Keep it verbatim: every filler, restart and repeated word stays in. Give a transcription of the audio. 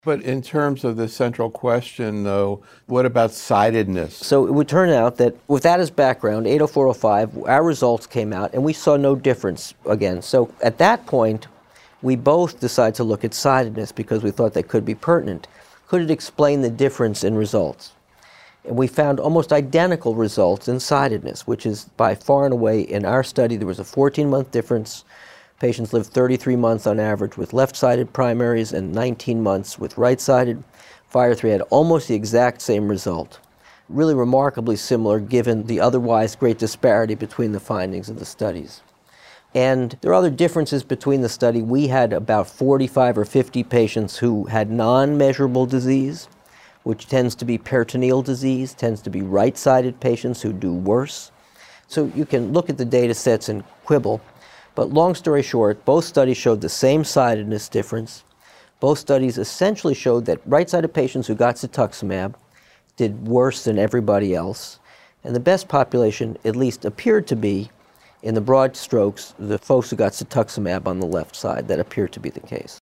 But in terms of the central question, though, what about sidedness? So it would turn out that with that as background, eight oh four oh five, our results came out and we saw no difference again. So at that point, we both decided to look at sidedness because we thought that could be pertinent. Could it explain the difference in results? And we found almost identical results in sidedness, which is by far and away, in our study, there was a fourteen-month difference. Patients lived thirty-three months on average with left-sided primaries and nineteen months with right-sided. FIRE three had almost the exact same result. Really remarkably similar given the otherwise great disparity between the findings of the studies. And there are other differences between the study. We had about forty-five or fifty patients who had non-measurable disease, which tends to be peritoneal disease, tends to be right-sided patients who do worse. So you can look at the data sets and quibble. But long story short, both studies showed the same sidedness difference. Both studies essentially showed that right-sided patients who got cetuximab did worse than everybody else. And the best population at least appeared to be, in the broad strokes, the folks who got cetuximab on the left side. That appeared to be the case.